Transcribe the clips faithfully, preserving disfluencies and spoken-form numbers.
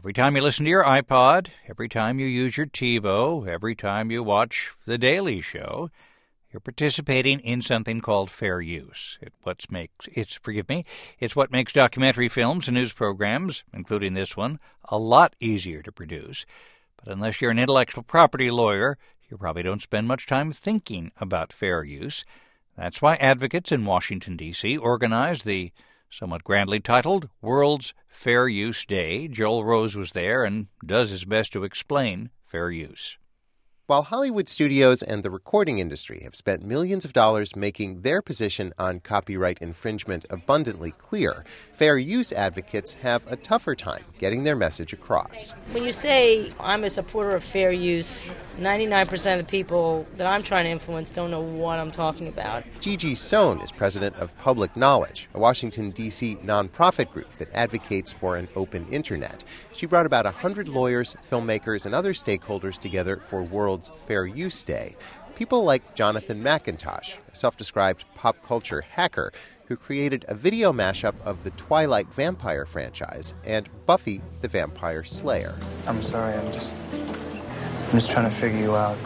Every time you listen to your iPod, every time you use your TiVo, every time you watch The Daily Show, you're participating in something called fair use. It what makes it's forgive me, it's what makes documentary films and news programs, including this one, a lot easier to produce. But unless you're an intellectual property lawyer, you probably don't spend much time thinking about fair use. That's why advocates in Washington, D C organized the somewhat grandly titled World's Fair Use Day. Joel Rose was there and does his best to explain fair use. While Hollywood studios and the recording industry have spent millions of dollars making their position on copyright infringement abundantly clear, fair use advocates have a tougher time getting their message across. When you say I'm a supporter of fair use, ninety-nine percent of the people that I'm trying to influence don't know what I'm talking about. Gigi Sohn is president of Public Knowledge, a Washington, D C nonprofit group that advocates for an open internet. She brought about one hundred lawyers, filmmakers, and other stakeholders together for World's Fair Use Day. People like Jonathan McIntosh, a self-described pop culture hacker who created a video mashup of the Twilight vampire franchise and Buffy the Vampire Slayer. I'm sorry, I'm just... I'm just trying to figure you out.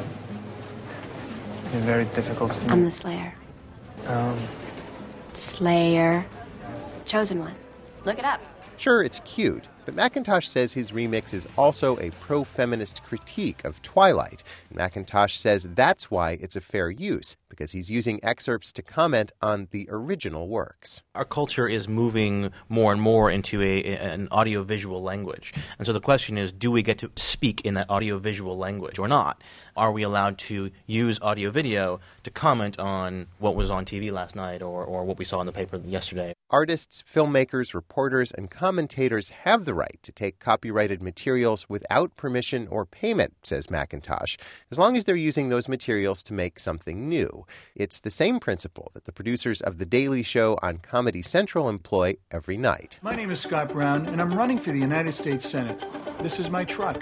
You're very difficult for me. I'm the Slayer. Um... Slayer. Chosen one. Look it up. Sure, it's cute, but McIntosh says his remix is also a pro-feminist critique of Twilight. McIntosh says that's why it's a fair use, because he's using excerpts to comment on the original works. Our culture is moving more and more into a, an audiovisual language. And so the question is, do we get to speak in that audiovisual language or not? Are we allowed to use audio-video to comment on what was on T V last night or, or what we saw in the paper yesterday? Artists, filmmakers, reporters, and commentators have the right to take copyrighted materials without permission or payment, says McIntosh, as long as they're using those materials to make something new. It's the same principle that the producers of The Daily Show on Comedy Central employ every night. My name is Scott Brown, and I'm running for the United States Senate. This is my truck.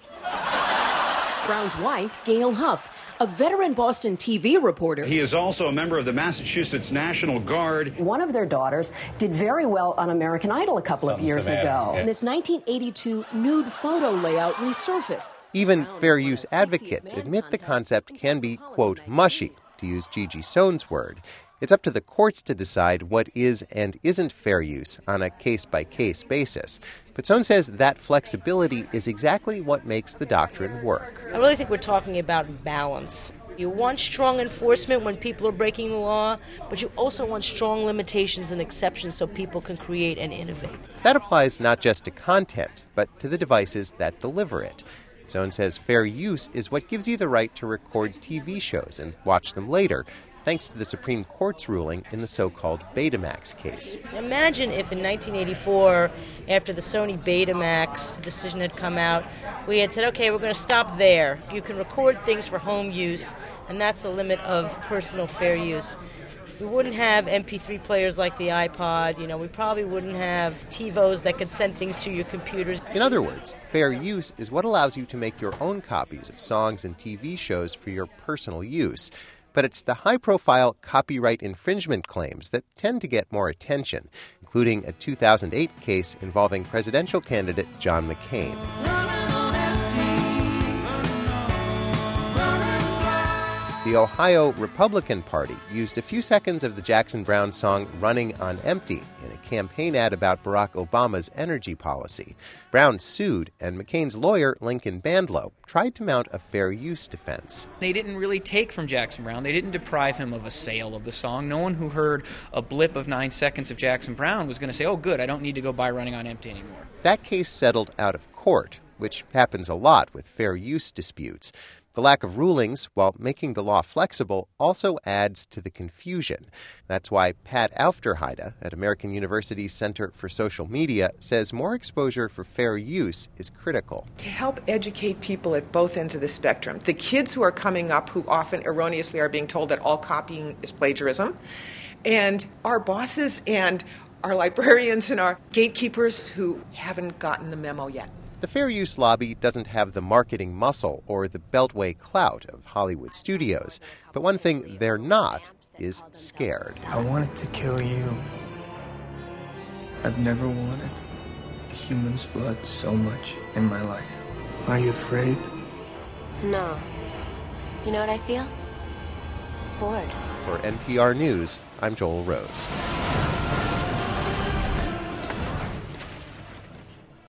Brown's wife, Gail Huff, a veteran Boston T V reporter. He is also a member of the Massachusetts National Guard. One of their daughters did very well on American Idol a couple of years ago. And this nineteen eighty-two nude photo layout resurfaced. Even fair use advocates admit the concept can be, quote, mushy, to use Gigi Sohn's word. It's up to the courts to decide what is and isn't fair use on a case-by-case basis. But Sohn says that flexibility is exactly what makes the doctrine work. I really think we're talking about balance. You want strong enforcement when people are breaking the law, but you also want strong limitations and exceptions so people can create and innovate. That applies not just to content, but to the devices that deliver it. Sohn says fair use is what gives you the right to record T V shows and watch them later, thanks to the Supreme Court's ruling in the so-called Betamax case. Imagine if in nineteen eighty-four, after the Sony Betamax decision had come out, we had said, okay, we're going to stop there. You can record things for home use, and that's the limit of personal fair use. We wouldn't have M P three players like the iPod. You know, we probably wouldn't have TiVos that could send things to your computers. In other words, fair use is what allows you to make your own copies of songs and T V shows for your personal use. But it's the high-profile copyright infringement claims that tend to get more attention, including a two thousand eight case involving presidential candidate John McCain. The Ohio Republican Party used a few seconds of the Jackson Browne song Running on Empty in a campaign ad about Barack Obama's energy policy. Browne sued, and McCain's lawyer, Lincoln Bandlow, tried to mount a fair use defense. They didn't really take from Jackson Browne. They didn't deprive him of a sale of the song. No one who heard a blip of nine seconds of Jackson Browne was going to say, oh, good, I don't need to go buy Running on Empty anymore. That case settled out of court, which happens a lot with fair use disputes. The lack of rulings, while making the law flexible, also adds to the confusion. That's why Pat Aufderheide at American University's Center for Social Media says more exposure for fair use is critical. To help educate people at both ends of the spectrum, the kids who are coming up who often erroneously are being told that all copying is plagiarism, and our bosses and our librarians and our gatekeepers who haven't gotten the memo yet. The fair use lobby doesn't have the marketing muscle or the beltway clout of Hollywood studios. But one thing they're not is scared. I wanted to kill you. I've never wanted human's blood so much in my life. Are you afraid? No. You know what I feel? Bored. For N P R News, I'm Joel Rose.